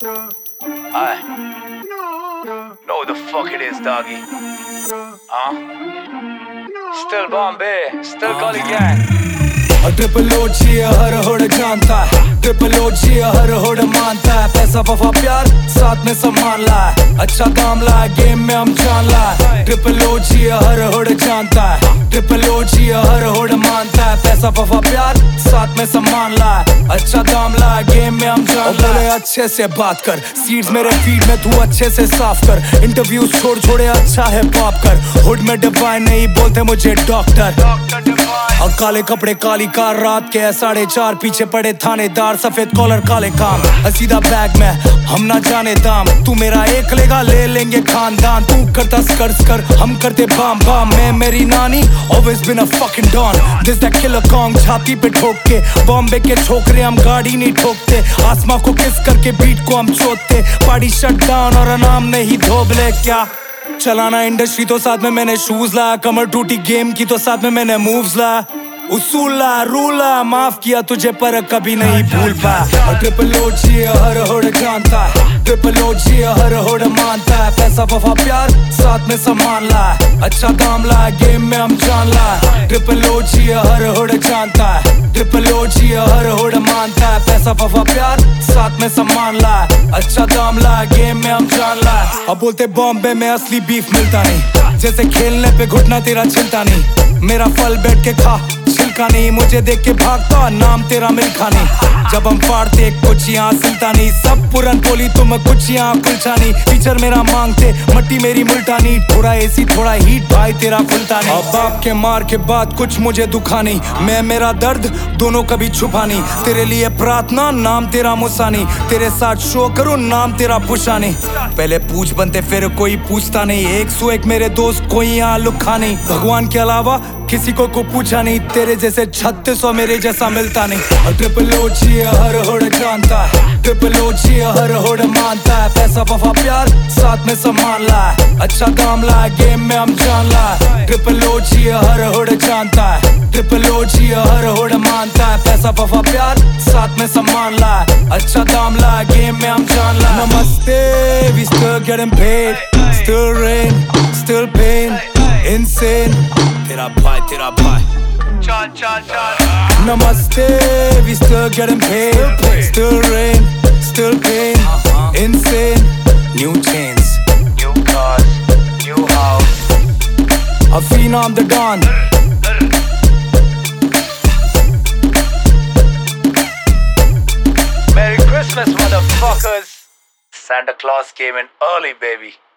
I know who the fuck it is, doggy. Huh? Still Bombay, still Gully Gang. Triple OG हर होड़ जानता है, triple OG हर होड़ मानता है। पैसा वफा प्यार साथ में सम्मान ला है, अच्छा काम ला है, गेम में हम जान ला है। ट्रिपल ओजी हर होड़ जानता है, ट्रिपल ओजी हर होड़ मानता है। पैसा वफा प्यार साथ में सम्मान ला है, अच्छा काम ला है, गेम में हम जान ला है। अच्छे से बात कर, सीड्स मेरे फीड में तू अच्छे से साफ कर। इंटरव्यूज छोड़ छोड़े अच्छा है पॉप कर। हुड में डिवाइन नहीं बोलते मुझे डॉक्टर। और काले कपड़े काली कार, रात के 4:30 पीछे पड़े थानेदार। सफेद कॉलर काले काम, सीधा बैग में हम ना जाने दाम। तू मेरा एक लेगा ले लेंगे खानदान। तू करता स्कर्ट्स कर, हम करते बाम बाम। मैं मेरी नानी always been a fucking don. This that killer kong छाती पे ठोक के। बॉम्बे के छोकरे हम गाड़ी नहीं ठोकते। आसमां को किस करके बीट को हम चोतते। पार्टी शट डाउन और अनाम नहीं धोबले। क्या चलाना इंडस्ट्री तो साथ में मैंने शूज ला। कमर टूटी गेम की तो साथ में मैंने मूव्स ला। उसूला रूला माफ किया तुझे पर कभी नहीं भूल पाया। ट्रिपल ओजी हर होड़ जानता है, ट्रिपल ओजी हर होड़ मानता है। पैसा वफा प्यार साथ में सम्मान ला है, अच्छा काम ला है, गेम में हम जान ला है। ट्रिपल ओजी हर होड़ जानता है, ट्रिपल ओजी हर होड़ मानता है। पैसा वफा प्यार साथ में सम्मान ला है, अच्छा काम ला है, गेम में हम जान ला है। अब बोलते बॉम्बे में असली बीफ मिलता नहीं, जैसे खेलने पे घुटना तेरा चिंता नहीं। मेरा फल बैठ के खा छिलका नहीं, मुझे देख के भागता नाम तेरा मिल्खा नहीं। जब हम फाड़ते कुछ यहाँ सिलता नहीं, सब पुरन बोली तुम कुछ यहाँ कुलचा नहीं। टीचर मेरा मांगते मट्टी मेरी मुल्टानी, थोड़ा एसी थोड़ा हीट भाई तेरा खुलता नहीं। अब बाप के मार के बाद कुछ मुझे दुखा नहीं, मैं मेरा दर्द दोनों कभी छुपा नहीं। तेरे लिए प्रार्थना नाम तेरा मुसा नहीं, तेरे साथ शो करूँ नाम तेरा पुशा नहीं। पहले पूछ बनते फिर कोई पूछता नहीं, 101 मेरे दोस्त कोई यहाँ लुखा नहीं। भगवान के अलावा किसी को पूछा नहीं, तेरे जैसे 3600 मेरे जैसा मिलता नहीं। ट्रिपल ओजी हर होड़ जानता है, ट्रिपल ओजी हर होड़ मानता है। पैसा वफा प्यार साथ में सम्मान ला है, अच्छा काम ला है, गेम में हम जान ला है। ट्रिपल ओजी हर होड़ जानता है, ट्रिपल ओजी हर होड़ मानता है। पैसा वफा प्यार साथ में सम्मान ला है, अच्छा काम ला है, गेम में हम जान ला है। नमस्ते, we still getting paid, still rain, still pain, insane। तेरा भाई Chal, chal, chal. Namaste, we still getting paid, still rain, still pain, insane. New chains, New cars, new house. a phenom the Don. Merry Christmas, motherfuckers. Santa Claus came in early, baby.